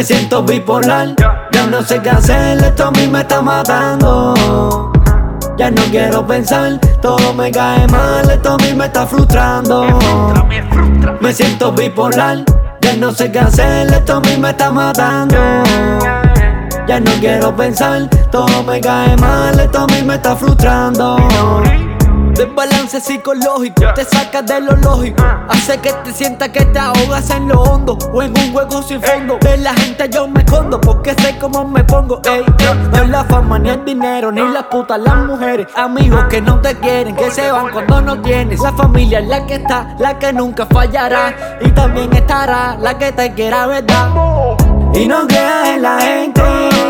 Me siento bipolar, ya no sé qué hacer, esto a mí me está matando. Ya no quiero pensar, todo me cae mal, esto a mí me está frustrando. Me siento bipolar, ya no sé qué hacer, esto a mí me está matando. Ya no quiero pensar, todo me cae mal, esto a mí me está frustrando. Desbalance psicológico, te sacas de lo lógico, hace que te sientas que te ahogas en lo hondo o en un hueco sin fondo. De la gente yo me escondo porque sé cómo me pongo. Ey, ey. No es la fama, ni el dinero, ni las putas, las mujeres. Amigos que no te quieren, que se van cuando no tienes. La familia es la que está, la que nunca fallará. Y también estará la que te quiera, ¿verdad? Y no creas en la gente,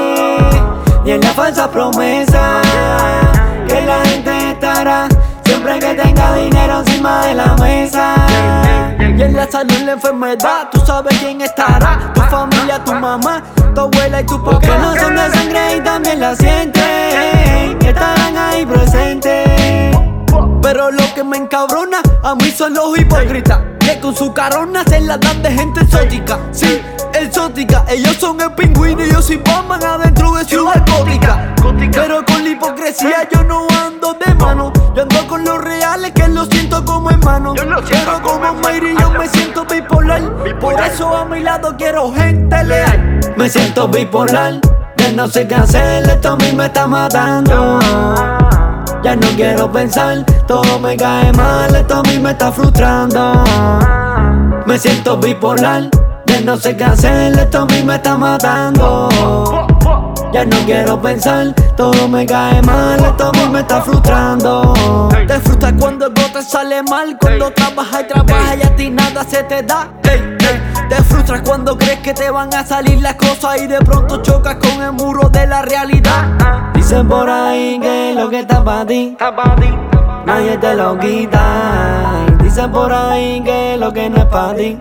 ni en la falsa promesa, que la gente estará siempre que tenga dinero encima de la mesa. Y en la salud, la enfermedad, tú sabes quién estará. Tu familia, tu mamá, tu abuela y tu papá. Porque no son de sangre y también la sienten, estarán ahí presentes. Pero lo que me encabrona a mí son los hipócritas, que con su carona se la dan de gente exótica. Sí, exótica, ellos son el pingüino y yo soy Batman adentro de ciudad gótica. Pero con la hipocresía yo no ando de mano, yo ando con los reales que los siento como hermanos. Pero como Mayri yo me siento bipolar, por eso a mi lado quiero gente leal. Me siento bipolar, ya no sé qué hacer, esto a mí me está matando. Ya no quiero pensar, todo me cae mal, esto a mí me está frustrando. Me siento bipolar, ya no sé qué hacer, esto a mí me está matando. Ya no quiero pensar, todo me cae mal, esto a mí me está frustrando. Te frustra cuando algo te sale mal, cuando trabajas y a ti nada se te da. Te frustras cuando crees que te van a salir las cosas y de pronto chocas con el muro de la realidad. Dicen por ahí que lo que está para ti, nadie te lo quita. Dicen por ahí que lo que no es para ti,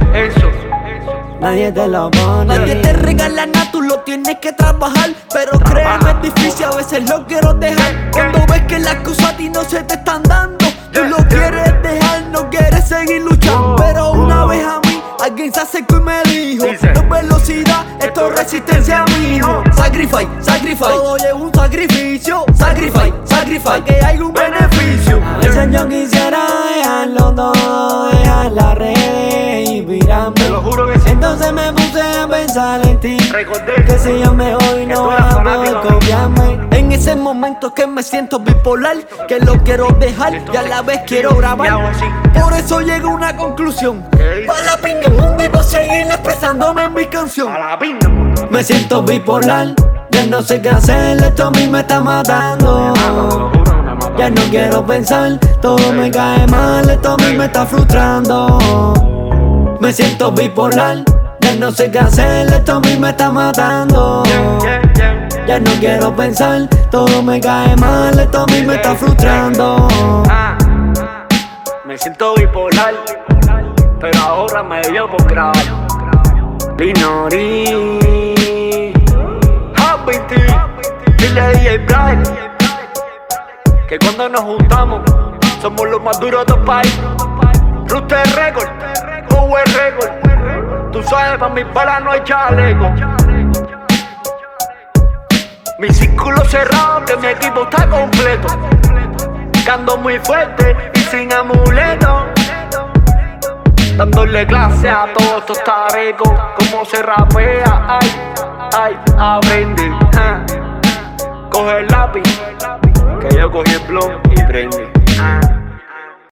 nadie te lo pone. Nadie te regala nada, tú lo tienes que trabajar. Pero créeme, es difícil, a veces lo quiero dejar. Cuando ves que las cosas a ti no se te están dando, tú lo quieres dejar, no quieres seguir luchando. Pero una vez a mí alguien se acercó y me dijo: no es velocidad, esto es resistencia, mijo. Sacrifice, sacrifice, todo lleva un sacrificio. Sacrifice, sacrifice, que hay un beneficio. A veces yo quisiera dejarlo todo, dejar las redes y virarme. Te lo juro que sí. Entonces me puse a pensar en ti, Recordé que si yo me voy no vas a poder copiarme. En ese momento que me siento bipolar, que lo quiero dejar y a la vez quiero grabar. Por eso llego a una conclusión: pa' la pinga mundo y voy a seguir expresándome en mi canción. A la pinga, mundo. Me siento bipolar, ya no sé qué hacer, esto a mí me está matando. Ya no quiero pensar, todo me cae mal, esto a mí me está frustrando. Me siento bipolar, ya no sé qué hacer, esto a mí me está matando. Ya no quiero pensar, todo me cae mal, esto a mí me está frustrando. Me siento bipolar, pero ahora me dio por grabar. Linori, Happy T, dile a DJ Brian que cuando nos juntamos somos los más duros del país. Rooster Record, Power Record, tú sabes, pa' mis balas no hay chaleco. Mi círculo cerrado, que mi equipo está completo. Cando muy fuerte y sin amuleto, dándole clase a todos estos tarecos. Cómo se rapea, ay, ay, aprende. Coge el lápiz, que yo cogí el blog y prende.